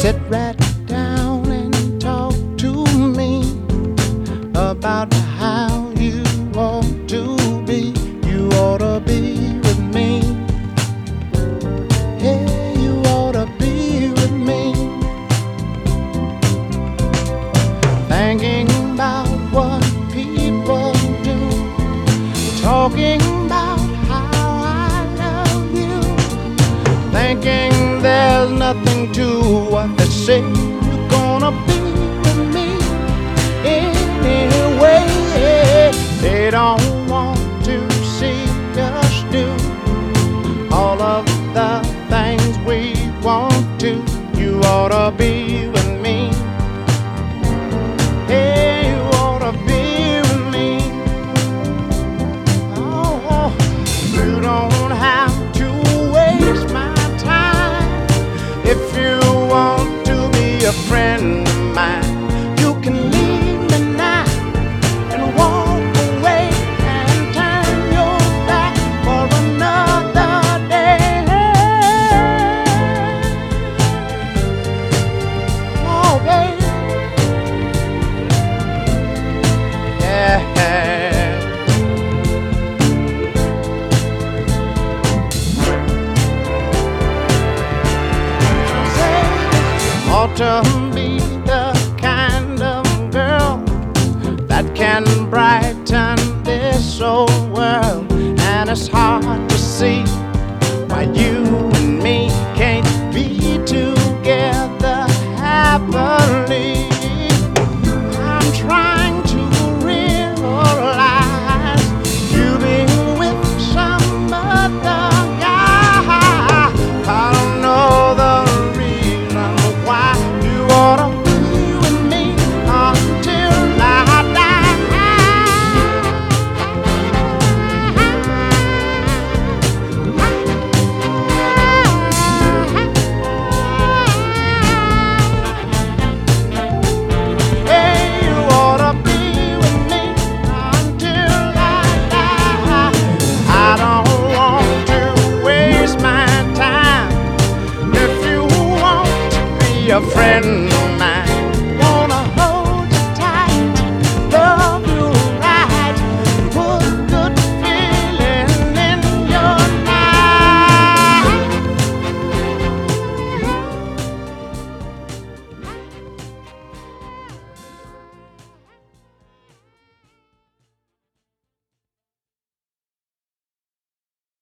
Sit right down and talk to me about how you ought to be. You ought to be with me. Yeah, you ought to be with me. Thinking about what people do, talking about how I love you, thinking there's nothing to what they say. You're gonna be with me anyway. They don't want to see us do all of the things we want to. You ought to be with me. Hey, you ought to be with me. Oh, you don't have to waste my time. If you want to be a friend of mine, you can leave me now and walk away and turn your back for another day. Oh, baby. Yeah. Ought to be the kind of girl that can brighten this old world. And it's hard to see why you and me can't be together happily. I'm trying to realize you've been with some other guy. I don't know the reason why. You ought to be with me until I die. Hey, you ought to be with me until I die. I don't want to waste my time. If you want to be a friend